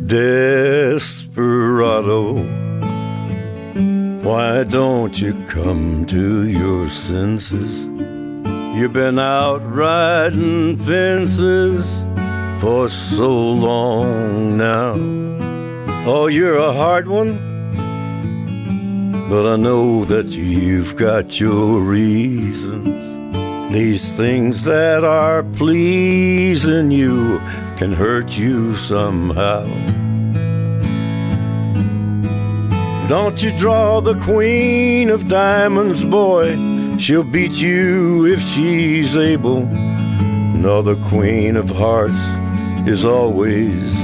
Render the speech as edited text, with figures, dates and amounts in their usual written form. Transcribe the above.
Desperado, why don't you come to your senses? You've been out riding fences for so long now. Oh, you're a hard one, but I know that you've got your reasons. These things that are pleasing you can hurt you somehow. Don't you draw the queen of diamonds, boy. She'll beat you if she's able. No, the queen of hearts is always